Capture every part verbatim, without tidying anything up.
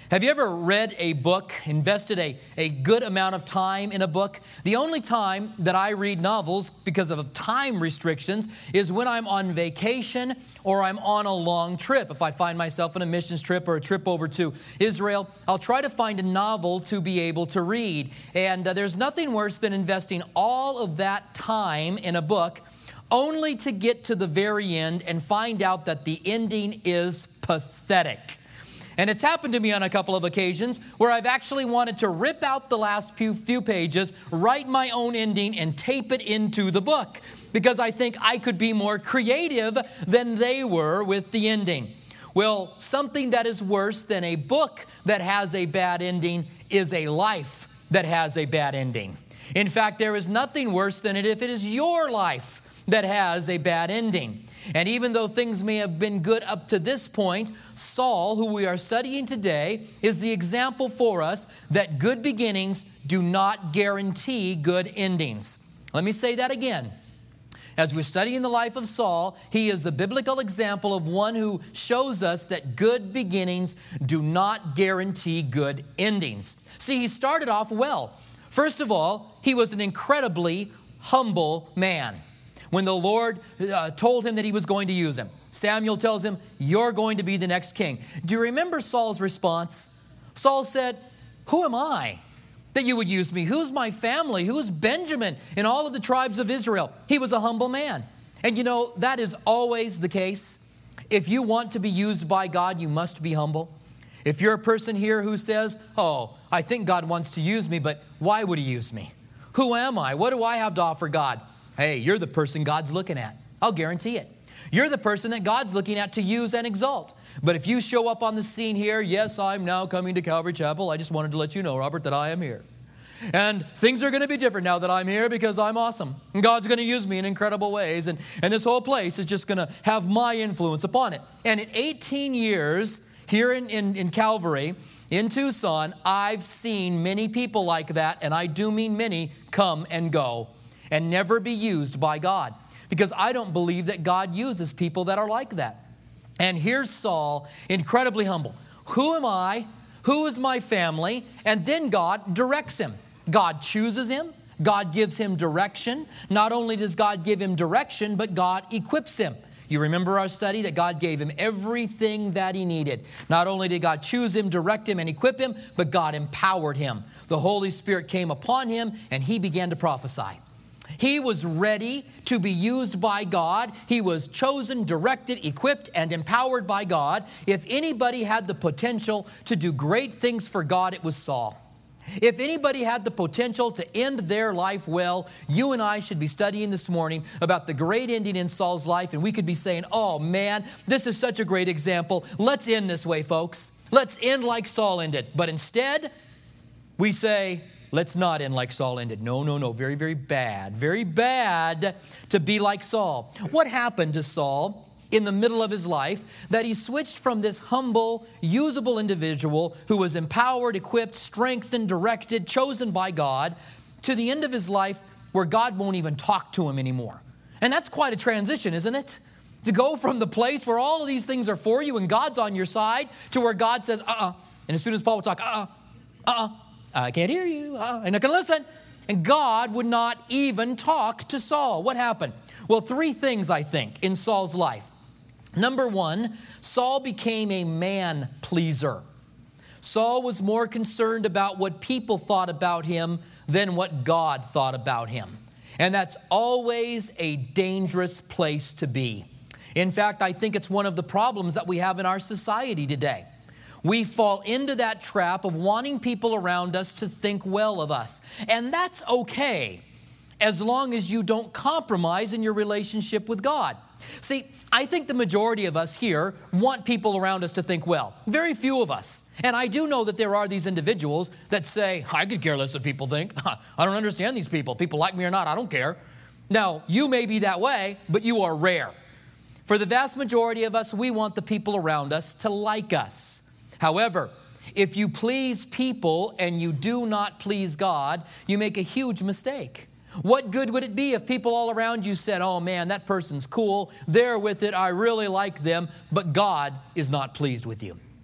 Have you ever read a book, invested a, a good amount of time in a book? The only time that I read novels because of time restrictions is when I'm on vacation or I'm on a long trip. If I find myself on a missions trip or a trip over to Israel, I'll try to find a novel to be able to read. And uh, there's nothing worse than investing all of that time in a book only to get to the very end and find out that the ending is pathetic. And it's happened to me on a couple of occasions where I've actually wanted to rip out the last few, few pages, write my own ending, and tape it into the book because I think I could be more creative than they were with the ending. Well, something that is worse than a book that has a bad ending is a life that has a bad ending. In fact, there is nothing worse than it if it is your life that has a bad ending. And even though things may have been good up to this point, Saul, who we are studying today, is the example for us that good beginnings do not guarantee good endings. Let me say that again. As we're studying the life of Saul, he is the biblical example of one who shows us that good beginnings do not guarantee good endings. See, he started off well. First of all, he was an incredibly humble man. When the Lord uh, told him that he was going to use him, Samuel tells him, "You're going to be the next king." Do you remember Saul's response? Saul said, "Who am I that you would use me? Who's my family? Who's Benjamin in all of the tribes of Israel?" He was a humble man. And you know, that is always the case. If you want to be used by God, you must be humble. If you're a person here who says, "Oh, I think God wants to use me, but why would he use me? Who am I? What do I have to offer God?" Hey, you're the person God's looking at. I'll guarantee it. You're the person that God's looking at to use and exalt. But if you show up on the scene here, "Yes, I'm now coming to Calvary Chapel. I just wanted to let you know, Robert, that I am here. And things are going to be different now that I'm here because I'm awesome. And God's going to use me in incredible ways. And, and this whole place is just going to have my influence upon it." And in eighteen years here in, in, in Calvary, in Tucson, I've seen many people like that, and I do mean many, come and go and never be used by God. Because I don't believe that God uses people that are like that. And here's Saul, incredibly humble. Who am I? Who is my family? And then God directs him. God chooses him. God gives him direction. Not only does God give him direction, but God equips him. You remember our study that God gave him everything that he needed. Not only did God choose him, direct him, and equip him, but God empowered him. The Holy Spirit came upon him, and he began to prophesy. He was ready to be used by God. He was chosen, directed, equipped, and empowered by God. If anybody had the potential to do great things for God, it was Saul. If anybody had the potential to end their life well, you and I should be studying this morning about the great ending in Saul's life, and we could be saying, "Oh man, this is such a great example. Let's end this way, folks. Let's end like Saul ended." But instead, we say, let's not end like Saul ended. No, no, no. Very, very bad. Very bad to be like Saul. What happened to Saul in the middle of his life that he switched from this humble, usable individual who was empowered, equipped, strengthened, directed, chosen by God to the end of his life where God won't even talk to him anymore? And that's quite a transition, isn't it? To go from the place where all of these things are for you and God's on your side to where God says, uh-uh. And as soon as Paul would talk, uh-uh, uh-uh. I can't hear you. Uh, I'm not going to listen. And God would not even talk to Saul. What happened? Well, three things, I think, in Saul's life. Number one, Saul became a man pleaser. Saul was more concerned about what people thought about him than what God thought about him. And that's always a dangerous place to be. In fact, I think it's one of the problems that we have in our society today. We fall into that trap of wanting people around us to think well of us. And that's okay, as long as you don't compromise in your relationship with God. See, I think the majority of us here want people around us to think well. Very few of us. And I do know that there are these individuals that say, "I could care less what people think. I don't understand these people. People like me or not, I don't care." Now, you may be that way, but you are rare. For the vast majority of us, we want the people around us to like us. However, if you please people and you do not please God, you make a huge mistake. What good would it be if people all around you said, "Oh man, that person's cool, they're with it, I really like them," but God is not pleased with you?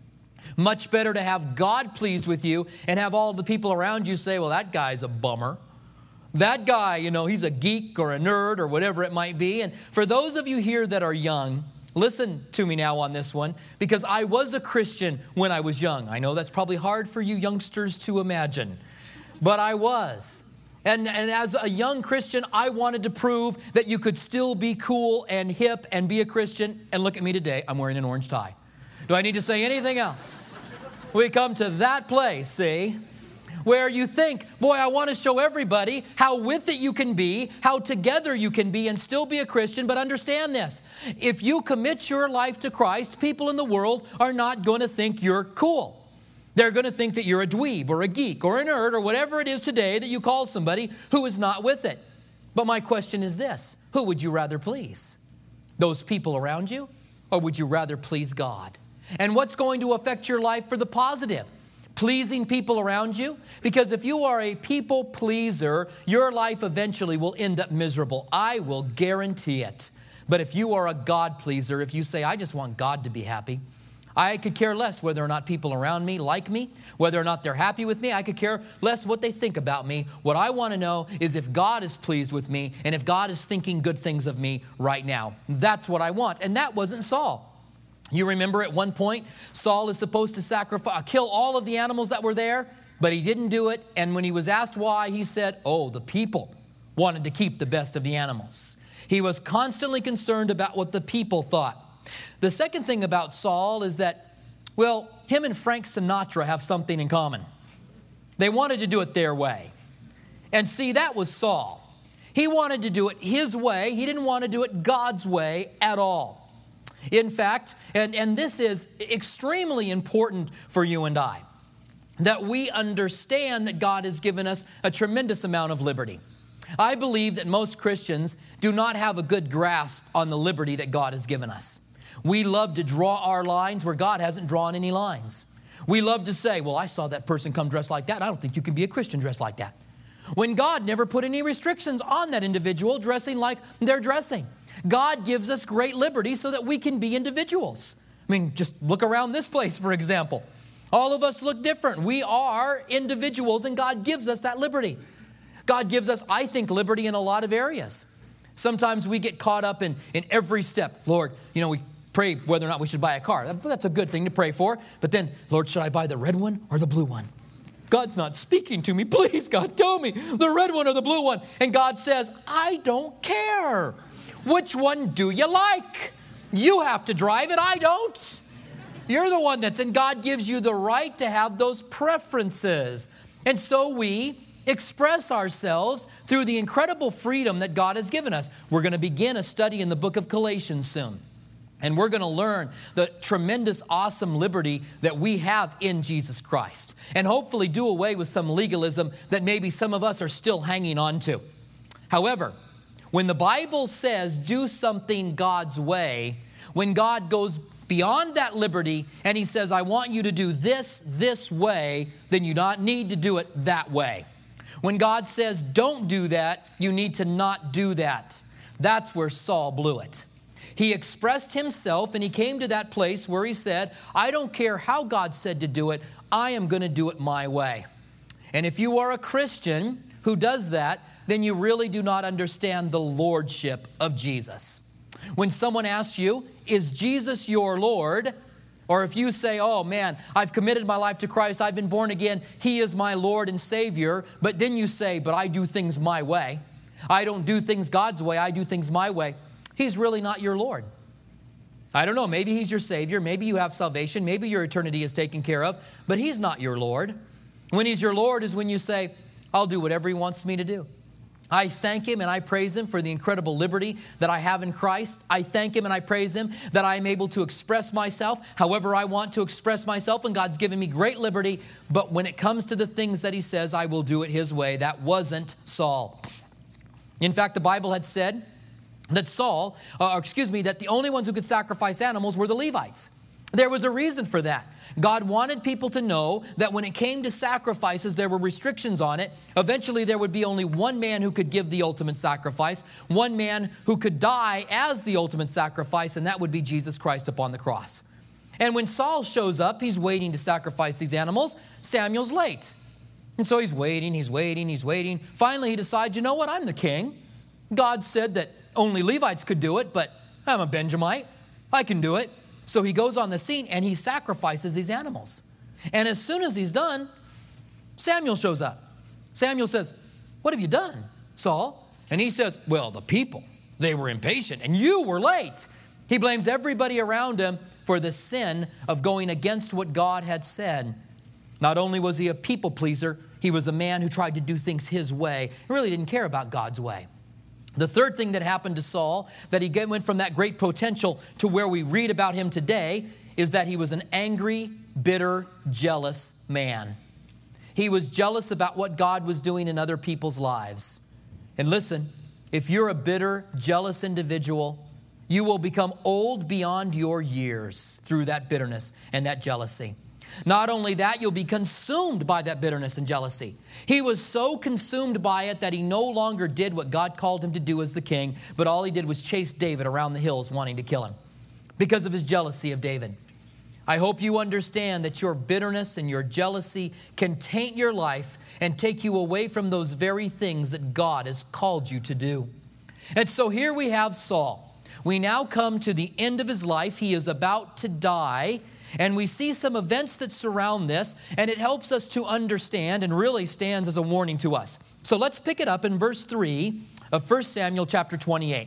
Much better to have God pleased with you and have all the people around you say, well, that guy's a bummer. That guy, you know, he's a geek or a nerd or whatever it might be. And for those of you here that are young, listen to me now on this one, because I was a Christian when I was young. I know that's probably hard for you youngsters to imagine, but I was. And, and as a young Christian, I wanted to prove that you could still be cool and hip and be a Christian. And look at me today, I'm wearing an orange tie. Do I need to say anything else? We come to that place, see, where you think, boy, I want to show everybody how with it you can be, how together you can be and still be a Christian. But understand this, if you commit your life to Christ, people in the world are not going to think you're cool. They're going to think that you're a dweeb or a geek or a nerd or whatever it is today that you call somebody who is not with it. But my question is this, who would you rather please? Those people around you? Or would you rather please God? And what's going to affect your life for the positive? Pleasing people around you? Because if you are a people pleaser, your life eventually will end up miserable. I will guarantee it. But if you are a God pleaser, if you say, I just want God to be happy, I could care less whether or not people around me like me, whether or not they're happy with me. I could care less what they think about me. What I want to know is if God is pleased with me and if God is thinking good things of me right now. That's what I want. And that wasn't Saul. You remember at one point, Saul is supposed to sacrifice, kill all of the animals that were there, but he didn't do it. And when he was asked why, he said, oh, the people wanted to keep the best of the animals. He was constantly concerned about what the people thought. The second thing about Saul is that, well, him and Frank Sinatra have something in common. They wanted to do it their way. And see, that was Saul. He wanted to do it his way. He didn't want to do it God's way at all. In fact, and, and this is extremely important for you and I, that we understand that God has given us a tremendous amount of liberty. I believe that most Christians do not have a good grasp on the liberty that God has given us. We love to draw our lines where God hasn't drawn any lines. We love to say, well, I saw that person come dressed like that. I don't think you can be a Christian dressed like that. When God never put any restrictions on that individual dressing like they're dressing. God gives us great liberty so that we can be individuals. I mean, just look around this place, for example. All of us look different. We are individuals, and God gives us that liberty. God gives us, I think, liberty in a lot of areas. Sometimes we get caught up in, in every step. Lord, you know, we pray whether or not we should buy a car. That's a good thing to pray for. But then, Lord, should I buy the red one or the blue one? God's not speaking to me. Please, God, tell me the red one or the blue one. And God says, I don't care. Which one do you like? You have to drive it. I don't. You're the one that's, and God gives you the right to have those preferences. And so we express ourselves through the incredible freedom that God has given us. We're going to begin a study in the book of Galatians soon. And we're going to learn the tremendous, awesome liberty that we have in Jesus Christ. And hopefully do away with some legalism that maybe some of us are still hanging on to. However, when the Bible says do something God's way, when God goes beyond that liberty and He says, I want you to do this this way, then you not need to do it that way. When God says don't do that, you need to not do that. That's where Saul blew it. He expressed himself and he came to that place where he said, I don't care how God said to do it, I am going to do it my way. And if you are a Christian who does that, then you really do not understand the lordship of Jesus. When someone asks you, is Jesus your Lord? Or if you say, oh man, I've committed my life to Christ, I've been born again, He is my Lord and Savior, but then you say, but I do things my way. I don't do things God's way, I do things my way. He's really not your Lord. I don't know, maybe He's your Savior, maybe you have salvation, maybe your eternity is taken care of, but He's not your Lord. When He's your Lord is when you say, I'll do whatever He wants me to do. I thank Him and I praise Him for the incredible liberty that I have in Christ. I thank Him and I praise Him that I am able to express myself however I want to express myself, and God's given me great liberty. But when it comes to the things that He says, I will do it His way. That wasn't Saul. In fact, the Bible had said that Saul, or excuse me, that the only ones who could sacrifice animals were the Levites. There was a reason for that. God wanted people to know that when it came to sacrifices, there were restrictions on it. Eventually, there would be only one man who could give the ultimate sacrifice, one man who could die as the ultimate sacrifice, and that would be Jesus Christ upon the cross. And when Saul shows up, he's waiting to sacrifice these animals. Samuel's late. And so he's waiting, he's waiting, he's waiting. Finally, he decides, you know what, I'm the king. God said that only Levites could do it, but I'm a Benjamite. I can do it. So he goes on the scene and he sacrifices these animals. And as soon as he's done, Samuel shows up. Samuel says, what have you done, Saul? And he says, well, the people, they were impatient and you were late. He blames everybody around him for the sin of going against what God had said. Not only was he a people pleaser, he was a man who tried to do things his way. He really didn't care about God's way. The third thing that happened to Saul, that he went from that great potential to where we read about him today, is that he was an angry, bitter, jealous man. He was jealous about what God was doing in other people's lives. And listen, if you're a bitter, jealous individual, you will become old beyond your years through that bitterness and that jealousy. Not only that, you'll be consumed by that bitterness and jealousy. He was so consumed by it that he no longer did what God called him to do as the king, but all he did was chase David around the hills wanting to kill him because of his jealousy of David. I hope you understand that your bitterness and your jealousy can taint your life and take you away from those very things that God has called you to do. And so here we have Saul. We now come to the end of his life. He is about to die. And we see some events that surround this, and it helps us to understand and really stands as a warning to us. So let's pick it up in verse three of First Samuel chapter twenty-eight.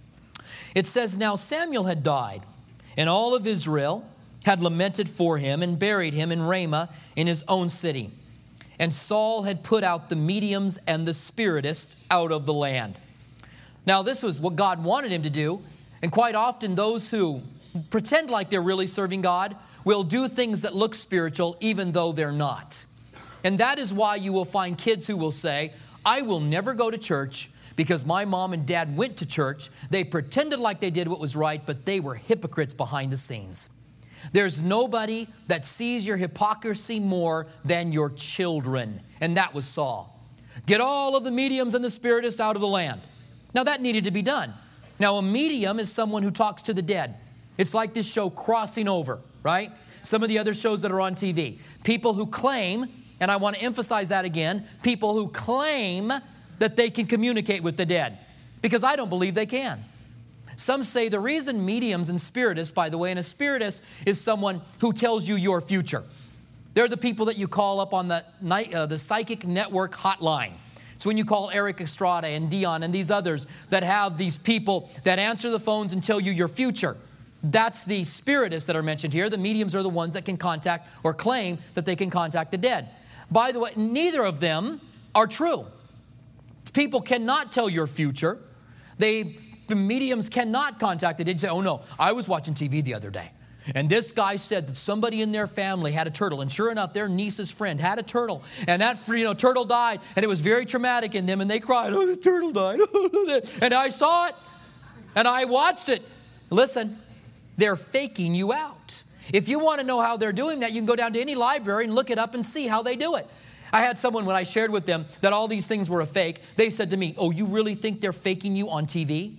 It says, now Samuel had died, and all of Israel had lamented for him and buried him in Ramah in his own city. And Saul had put out the mediums and the spiritists out of the land. Now this was what God wanted him to do, and quite often those who pretend like they're really serving God will do things that look spiritual even though they're not. And that is why you will find kids who will say, I will never go to church because my mom and dad went to church. They pretended like they did what was right, but they were hypocrites behind the scenes. There's nobody that sees your hypocrisy more than your children. And that was Saul. Get all of the mediums and the spiritists out of the land. Now that needed to be done. Now a medium is someone who talks to the dead. It's like this show Crossing Over, right? Some of the other shows that are on T V. People who claim, and I want to emphasize that again, people who claim that they can communicate with the dead. Because I don't believe they can. Some say the reason mediums and spiritists, by the way, and a spiritist is someone who tells you your future. They're the people that you call up on the, night, uh, the psychic network hotline. It's when you call Eric Estrada and Dion and these others that have these people that answer the phones and tell you your future. That's the spiritists that are mentioned here. The mediums are the ones that can contact or claim that they can contact the dead. By the way, neither of them are true. People cannot tell your future. They, the mediums cannot contact the dead and say, oh no, I was watching T V the other day. And this guy said that somebody in their family had a turtle. And sure enough, their niece's friend had a turtle. And that you know, turtle died. And it was very traumatic in them. And they cried, oh, the turtle died. And I saw it. And I watched it. Listen, they're faking you out. If you want to know how they're doing that, you can go down to any library and look it up and see how they do it. I had someone, when I shared with them that all these things were a fake, they said to me, oh, you really think they're faking you on T V?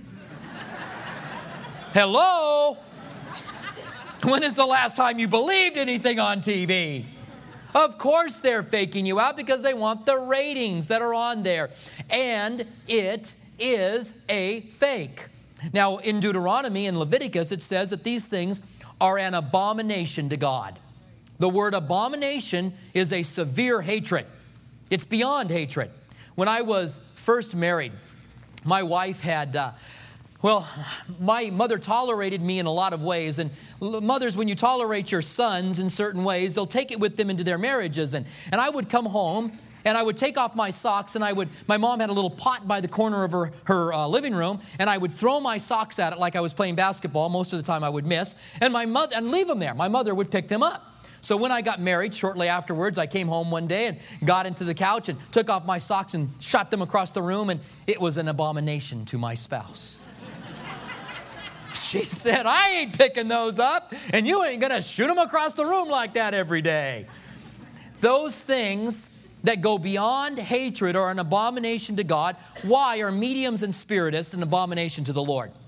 Hello? When is the last time you believed anything on T V? Of course they're faking you out because they want the ratings that are on there. And it is a fake. Now, in Deuteronomy and Leviticus, it says that these things are an abomination to God. The word abomination is a severe hatred. It's beyond hatred. When I was first married, my wife had, uh, well, my mother tolerated me in a lot of ways. And mothers, when you tolerate your sons in certain ways, they'll take it with them into their marriages. And, and I would come home and I would take off my socks, and I would, my mom had a little pot by the corner of her, her uh, living room, and I would throw my socks at it like I was playing basketball. Most of the time I would miss, and my mother, and leave them there. My mother would pick them up. So when I got married, shortly afterwards, I came home one day and got into the couch and took off my socks and shot them across the room, and it was an abomination to my spouse. She said, I ain't picking those up, and you ain't going to shoot them across the room like that every day. Those things that go beyond hatred are an abomination to God. Why are mediums and spiritists an abomination to the Lord?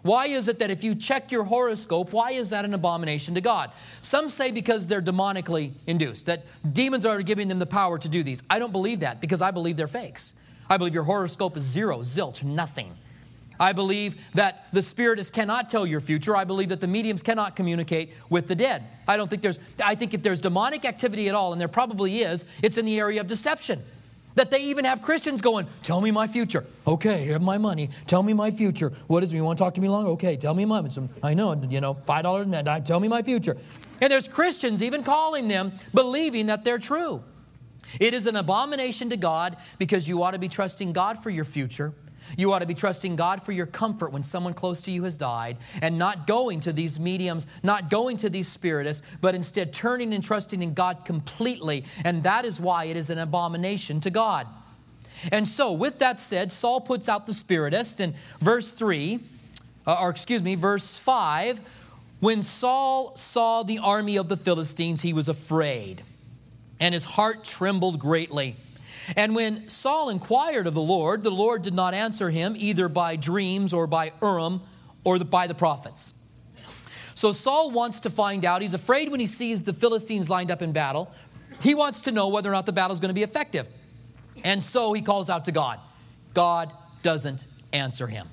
Why is it that if you check your horoscope, why is that an abomination to God? Some say because they're demonically induced, that demons are giving them the power to do these. I don't believe that because I believe they're fakes. I believe your horoscope is zero, zilch, nothing. I believe that the spiritists cannot tell your future. I believe that the mediums cannot communicate with the dead. I don't think there's, I think if there's demonic activity at all, and there probably is, it's in the area of deception. That they even have Christians going, tell me my future. Okay, here's my money. Tell me my future. What is it? You want to talk to me long? Okay, tell me my, I know, you know, five dollars a night. Tell me my future. And there's Christians even calling them, believing that they're true. It is an abomination to God because you ought to be trusting God for your future. You ought to be trusting God for your comfort when someone close to you has died, and not going to these mediums, not going to these spiritists, but instead turning and trusting in God completely. And that is why it is an abomination to God. And so with that said, Saul puts out the spiritist in verse three, uh, or excuse me, verse five. When Saul saw the army of the Philistines, he was afraid, and his heart trembled greatly. And when Saul inquired of the Lord, the Lord did not answer him either by dreams or by Urim or by the prophets. So Saul wants to find out. He's afraid when he sees the Philistines lined up in battle. He wants to know whether or not the battle is going to be effective. And so he calls out to God. God doesn't answer him.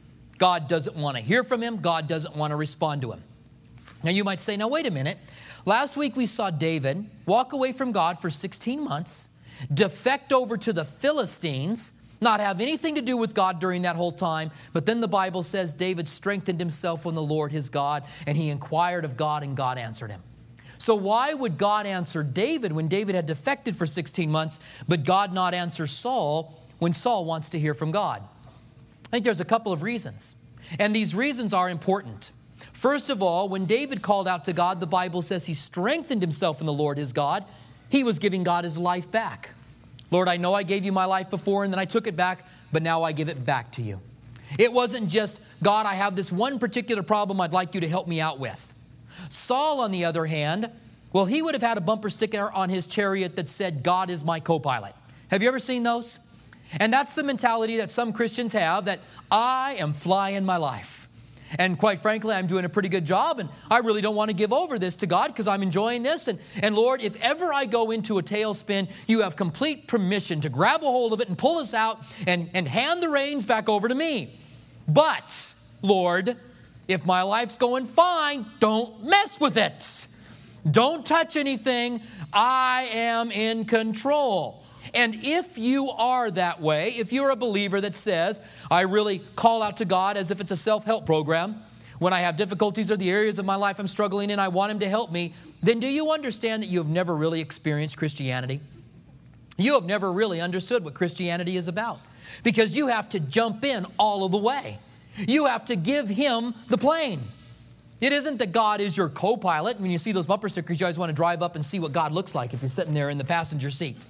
God doesn't want to hear from him. God doesn't want to respond to him. Now you might say, now wait a minute. Last week we saw David walk away from God for sixteen months. Defect over to the Philistines, not have anything to do with God during that whole time. But then the Bible says David strengthened himself in the Lord his God, and he inquired of God, and God answered him. So why would God answer David when David had defected for sixteen months, but God not answer Saul when Saul wants to hear from God? I think there's a couple of reasons, and these reasons are important. First of all, when David called out to God, the Bible says he strengthened himself in the Lord his God. He was giving God his life back. Lord, I know I gave you my life before and then I took it back, but now I give it back to you. It wasn't just, God, I have this one particular problem I'd like you to help me out with. Saul, on the other hand, well, he would have had a bumper sticker on his chariot that said, God is my co-pilot. Have you ever seen those? And that's the mentality that some Christians have, that I am flying my life. And quite frankly, I'm doing a pretty good job, and I really don't want to give over this to God because I'm enjoying this. And, and Lord, if ever I go into a tailspin, you have complete permission to grab a hold of it and pull us out and, and hand the reins back over to me. But, Lord, if my life's going fine, don't mess with it. Don't touch anything. I am in control. And if you are that way, if you're a believer that says, I really call out to God as if it's a self-help program, when I have difficulties or the areas of my life I'm struggling in, I want him to help me, then do you understand that you have never really experienced Christianity? You have never really understood what Christianity is about, because you have to jump in all of the way. You have to give him the plane. It isn't that God is your co-pilot. When you see those bumper stickers, you always want to drive up and see what God looks like if you're sitting there in the passenger seat.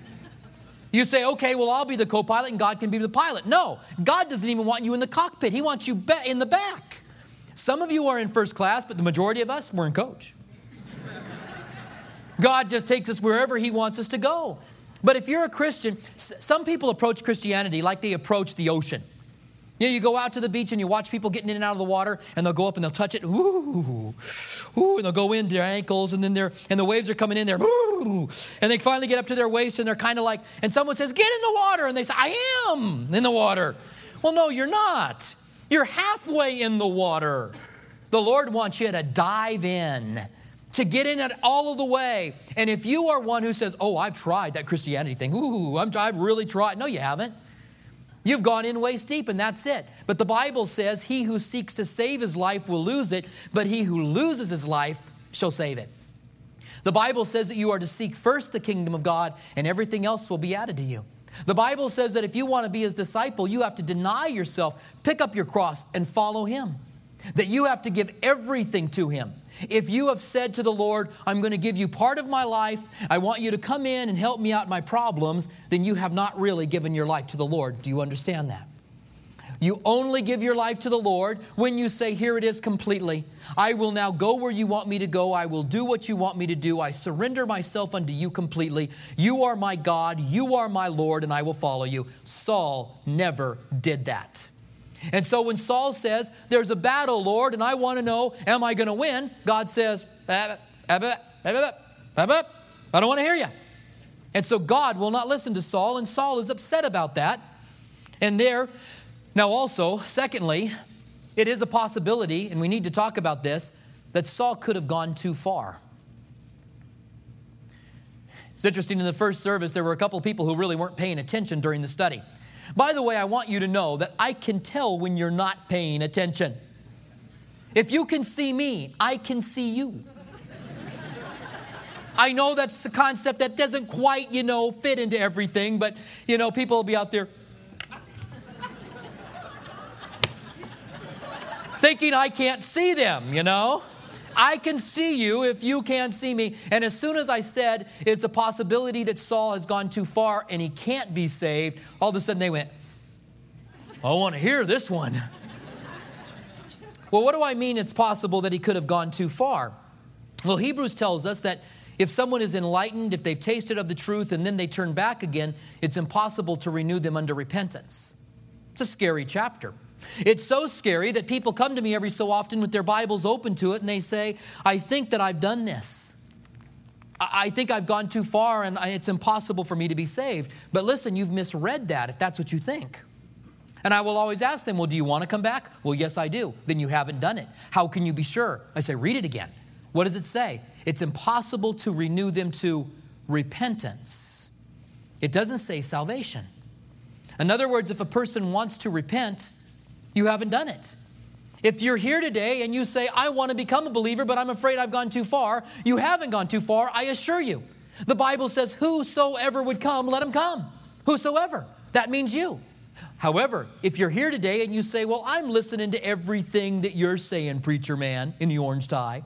You say, okay, well, I'll be the co-pilot and God can be the pilot. No, God doesn't even want you in the cockpit. He wants you in the back. Some of you are in first class, but the majority of us, we're in coach. God just takes us wherever he wants us to go. But if you're a Christian, some people approach Christianity like they approach the ocean. You know, you go out to the beach and you watch people getting in and out of the water, and they'll go up and they'll touch it, ooh, ooh, and they'll go in their ankles, and then they're, and the waves are coming in there, ooh, and they finally get up to their waist, and they're kind of like, and someone says, get in the water, and they say, I am in the water. Well, no, you're not. You're halfway in the water. The Lord wants you to dive in, to get in it all of the way. And if you are one who says, oh, I've tried that Christianity thing, ooh, I'm, I've really tried. No, you haven't. You've gone in waist deep, and that's it. But the Bible says, he who seeks to save his life will lose it, but he who loses his life shall save it. The Bible says that you are to seek first the kingdom of God, and everything else will be added to you. The Bible says that if you want to be his disciple, you have to deny yourself, pick up your cross, and follow him. That you have to give everything to him. If you have said to the Lord, I'm going to give you part of my life, I want you to come in and help me out in my problems, then you have not really given your life to the Lord. Do you understand that? You only give your life to the Lord when you say, here it is completely. I will now go where you want me to go. I will do what you want me to do. I surrender myself unto you completely. You are my God. You are my Lord, and I will follow you. Saul never did that. And so when Saul says, there's a battle, Lord, and I want to know, am I going to win? God says, I don't want to hear you. And so God will not listen to Saul, and Saul is upset about that. And there, now also, secondly, it is a possibility, and we need to talk about this, that Saul could have gone too far. It's interesting, in the first service, there were a couple of people who really weren't paying attention during the study. By the way, I want you to know that I can tell when you're not paying attention. If you can see me, I can see you. I know that's a concept that doesn't quite, you know, fit into everything, but, you know, people will be out there thinking I can't see them, you know. I can see you if you can't see me. And as soon as I said it's a possibility that Saul has gone too far and he can't be saved, all of a sudden they went, I want to hear this one. Well, what do I mean it's possible that he could have gone too far? Well, Hebrews tells us that if someone is enlightened, if they've tasted of the truth and then they turn back again, it's impossible to renew them unto repentance. It's a scary chapter. It's so scary that people come to me every so often with their Bibles open to it and they say, I think that I've done this. I think I've gone too far and it's impossible for me to be saved. But listen, you've misread that if that's what you think. And I will always ask them, well, do you want to come back? Well, yes, I do. Then you haven't done it. How can you be sure? I say, read it again. What does it say? It's impossible to renew them to repentance. It doesn't say salvation. In other words, if a person wants to repent, you haven't done it. If you're here today and you say, I want to become a believer, but I'm afraid I've gone too far, you haven't gone too far, I assure you. The Bible says, whosoever would come, let him come. Whosoever. That means you. However, if you're here today and you say, well, I'm listening to everything that you're saying, preacher man in the orange tie,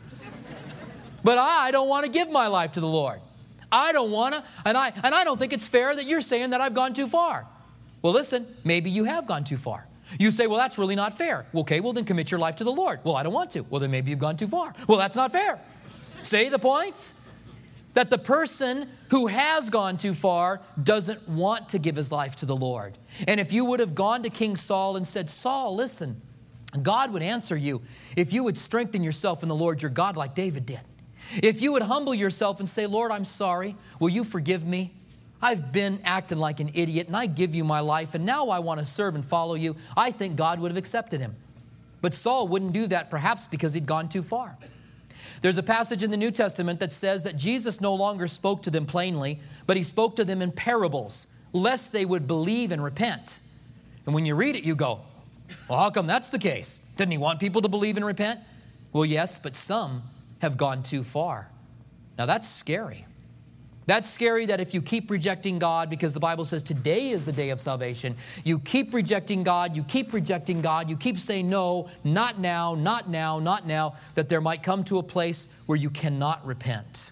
but I don't want to give my life to the Lord. I don't want to, and I, and I don't think it's fair that you're saying that I've gone too far. Well, listen, maybe you have gone too far. You say, well, that's really not fair. Okay, well, then commit your life to the Lord. Well, I don't want to. Well, then maybe you've gone too far. Well, that's not fair. See the point? That the person who has gone too far doesn't want to give his life to the Lord. And if you would have gone to King Saul and said, Saul, listen, God would answer you if you would strengthen yourself in the Lord your God like David did. If you would humble yourself and say, Lord, I'm sorry. Will you forgive me? I've been acting like an idiot and I give you my life and now I want to serve and follow you. I think God would have accepted him. But Saul wouldn't do that, perhaps because he'd gone too far. There's a passage in the New Testament that says that Jesus no longer spoke to them plainly, but he spoke to them in parables, lest they would believe and repent. And when you read it, you go, well, how come that's the case? Didn't he want people to believe and repent? Well, yes, but some have gone too far. Now that's scary. That's scary that if you keep rejecting God, because the Bible says today is the day of salvation, you keep rejecting God, you keep rejecting God, you keep saying no, not now, not now, not now, that there might come to a place where you cannot repent.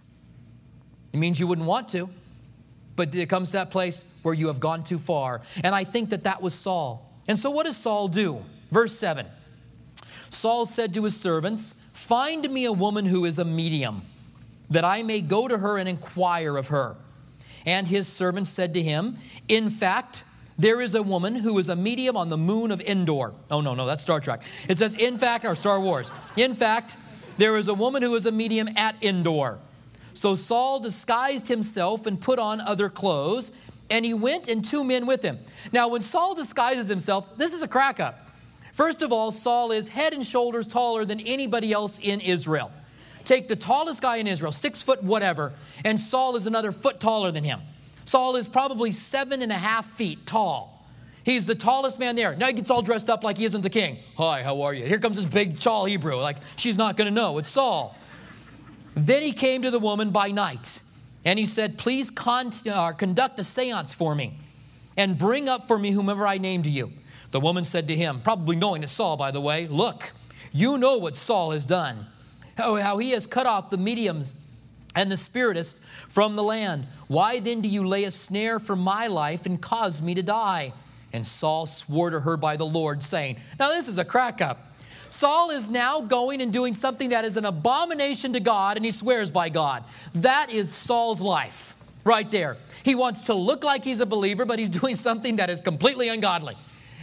It means you wouldn't want to, but it comes to that place where you have gone too far. And I think that that was Saul. And so what does Saul do? Verse seven. Saul said to his servants, find me a woman who is a medium, that I may go to her and inquire of her. And his servants said to him, in fact, there is a woman who is a medium on the moon of Endor. Oh, no, no, that's Star Trek. It says, in fact, or Star Wars. In fact, there is a woman who is a medium at Endor. So Saul disguised himself and put on other clothes, and he went and two men with him. Now, when Saul disguises himself, this is a crack up. First of all, Saul is head and shoulders taller than anybody else in Israel. Take the tallest guy in Israel, six foot whatever, and Saul is another foot taller than him. Saul is probably seven and a half feet tall. He's the tallest man there. Now he gets all dressed up like he isn't the king. Hi, how are you? Here comes this big, tall Hebrew. Like, she's not going to know. It's Saul. Then he came to the woman by night, and he said, please con- uh, conduct a seance for me, and bring up for me whomever I name to you. The woman said to him, probably knowing it's Saul, by the way, look, you know what Saul has done. How he has cut off the mediums and the spiritists from the land. Why then do you lay a snare for my life and cause me to die? And Saul swore to her by the Lord, saying, now this is a crack up. Saul is now going and doing something that is an abomination to God, and he swears by God. That is Saul's life right there. He wants to look like he's a believer, but he's doing something that is completely ungodly.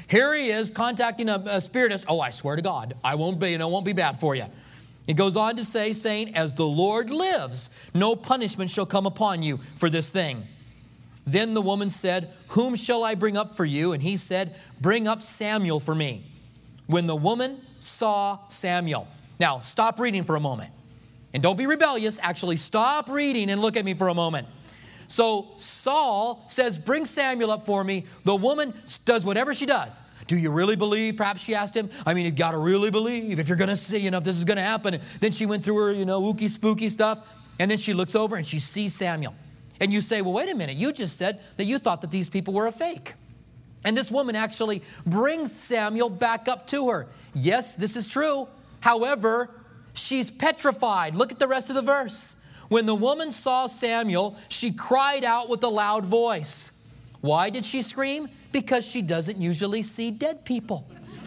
Here he is contacting a, a spiritist. Oh, I swear to God, I won't be, you know, won't be bad for you. It goes on to say, saying, as the Lord lives, no punishment shall come upon you for this thing. Then the woman said, whom shall I bring up for you? And he said, bring up Samuel for me. When the woman saw Samuel. Now, stop reading for a moment. And don't be rebellious. Actually, stop reading and look at me for a moment. So Saul says, bring Samuel up for me. The woman does whatever she does. Do you really believe? Perhaps she asked him. I mean, you've got to really believe if you're going to see, you know, if this is going to happen. Then she went through her, you know, ooky spooky stuff. And then she looks over and she sees Samuel. And you say, well, wait a minute. You just said that you thought that these people were a fake. And this woman actually brings Samuel back up to her. Yes, this is true. However, she's petrified. Look at the rest of the verse. When the woman saw Samuel, she cried out with a loud voice. Why did she scream? Because she doesn't usually see dead people.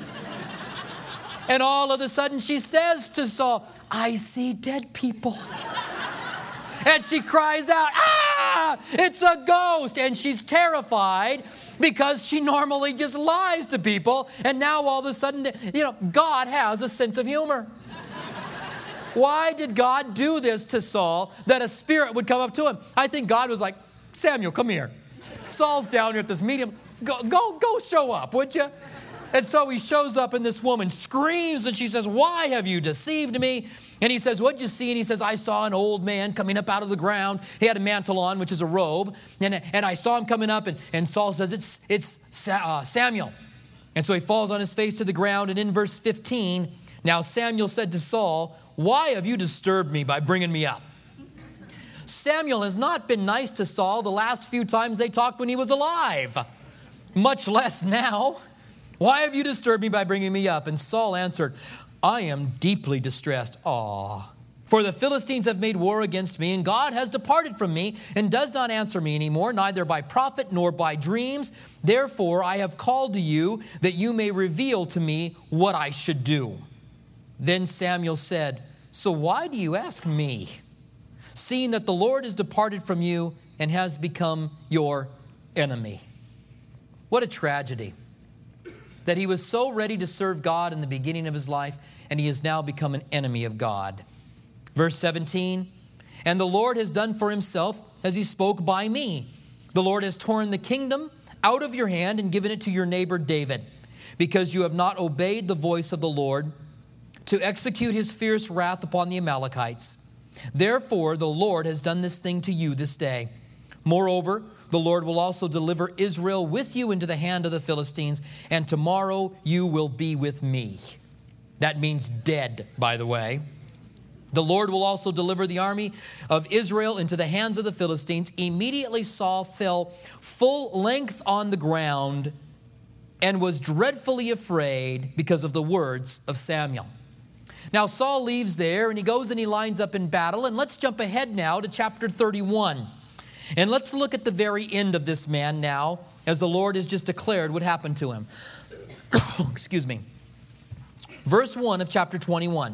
And all of a sudden she says to Saul, I see dead people. And she cries out, ah, it's a ghost. And she's terrified because she normally just lies to people. And now all of a sudden, you know, God has a sense of humor. Why did God do this to Saul, that a spirit would come up to him? I think God was like, Samuel, come here. Saul's down here at this meeting. Go, go, go show up, would you? And so he shows up and this woman screams and she says, why have you deceived me? And he says, what'd you see? And he says, I saw an old man coming up out of the ground. He had a mantle on, which is a robe. And, and I saw him coming up and, and Saul says, it's, it's uh, Samuel. And so he falls on his face to the ground. And in verse fifteen, now Samuel said to Saul, why have you disturbed me by bringing me up? Samuel has not been nice to Saul the last few times they talked when he was alive, much less now. Why have you disturbed me by bringing me up? And Saul answered, I am deeply distressed. Aw, for the Philistines have made war against me, and God has departed from me and does not answer me anymore, neither by prophet nor by dreams. Therefore, I have called to you that you may reveal to me what I should do. Then Samuel said, so why do you ask me, seeing that the Lord has departed from you and has become your enemy? What a tragedy that he was so ready to serve God in the beginning of his life, and he has now become an enemy of God. Verse seventeen, and the Lord has done for himself as he spoke by me. The Lord has torn the kingdom out of your hand and given it to your neighbor David, because you have not obeyed the voice of the Lord to execute his fierce wrath upon the Amalekites. Therefore, the Lord has done this thing to you this day. Moreover, the Lord will also deliver Israel with you into the hand of the Philistines, and tomorrow you will be with me. That means dead, by the way. The Lord will also deliver the army of Israel into the hands of the Philistines. Immediately Saul fell full length on the ground and was dreadfully afraid because of the words of Samuel. Now Saul leaves there and he goes and he lines up in battle. And let's jump ahead now to chapter thirty-one. And let's look at the very end of this man now, as the Lord has just declared what happened to him. Excuse me. Verse one of chapter twenty-one.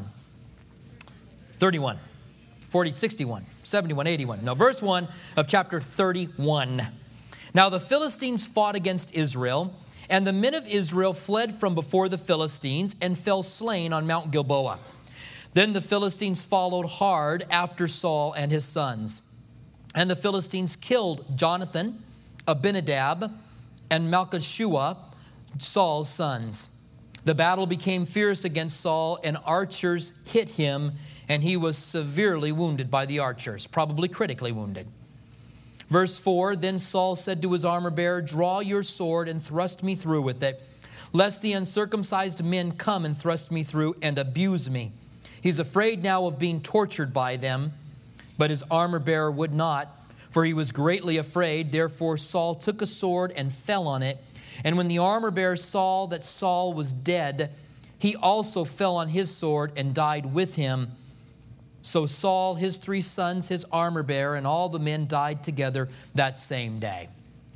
thirty-one, forty, sixty-one, seventy-one, eighty-one. No, verse one of chapter thirty-one. Now the Philistines fought against Israel, and the men of Israel fled from before the Philistines and fell slain on Mount Gilboa. Then the Philistines followed hard after Saul and his sons. And the Philistines killed Jonathan, Abinadab, and Malchishua, Saul's sons. The battle became fierce against Saul, and archers hit him, and he was severely wounded by the archers, probably critically wounded. Verse four, then Saul said to his armor-bearer, draw your sword and thrust me through with it, lest the uncircumcised men come and thrust me through and abuse me. He's afraid now of being tortured by them, but his armor-bearer would not, for he was greatly afraid. Therefore Saul took a sword and fell on it. And when the armor-bearer saw that Saul was dead, he also fell on his sword and died with him. So Saul, his three sons, his armor-bearer, and all the men died together that same day.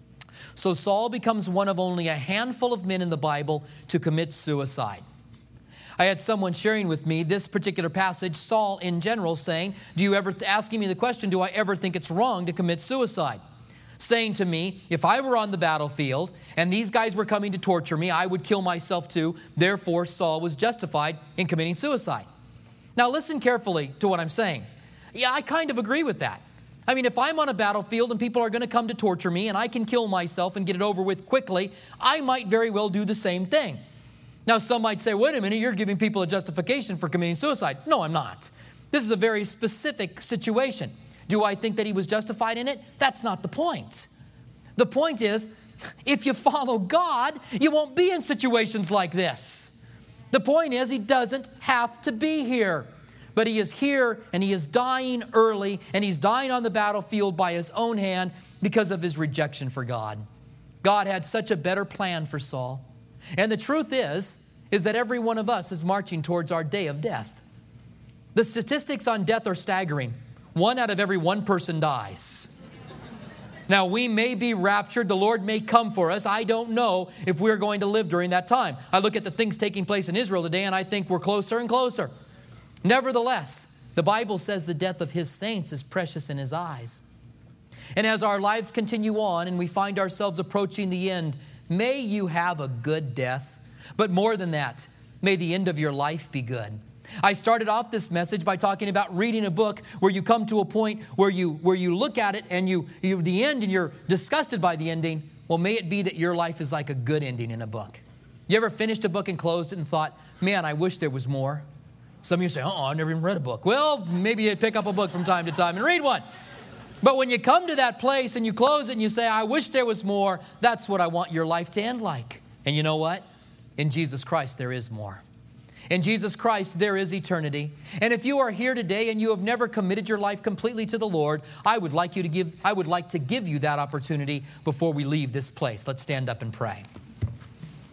So Saul becomes one of only a handful of men in the Bible to commit suicide. I had someone sharing with me this particular passage, Saul in general, saying, do you ever, asking me the question, do I ever think it's wrong to commit suicide? saying to me, if I were on the battlefield and these guys were coming to torture me, I would kill myself too. Therefore, Saul was justified in committing suicide. Now, listen carefully to what I'm saying. Yeah, I kind of agree with that. I mean, if I'm on a battlefield and people are going to come to torture me and I can kill myself and get it over with quickly, I might very well do the same thing. Now, some might say, wait a minute, you're giving people a justification for committing suicide. No, I'm not. This is a very specific situation. Do I think that he was justified in it? That's not the point. The point is, if you follow God, you won't be in situations like this. The point is, he doesn't have to be here. But he is here, and he is dying early, and he's dying on the battlefield by his own hand because of his rejection for God. God had such a better plan for Saul. And the truth is, is that every one of us is marching towards our day of death. The statistics on death are staggering. One out of every one person dies. Now, we may be raptured. The Lord may come for us. I don't know if we're going to live during that time. I look at the things taking place in Israel today, and I think we're closer and closer. Nevertheless, the Bible says the death of his saints is precious in his eyes. And as our lives continue on and we find ourselves approaching the end, may you have a good death. But more than that, may the end of your life be good. I started off this message by talking about reading a book where you come to a point where you where you look at it and you, you the end and you're disgusted by the ending. Well, may it be that your life is like a good ending in a book. You ever finished a book and closed it and thought, man, I wish there was more? Some of you say, oh, I've never even read a book. Well, maybe you'd pick up a book from time to time and read one. But when you come to that place and you close it and you say, I wish there was more, that's what I want your life to end like. And you know what? In Jesus Christ, there is more. In Jesus Christ, there is eternity. And if you are here today and you have never committed your life completely to the Lord, I would like you to give, I would like to give you that opportunity before we leave this place. Let's stand up and pray.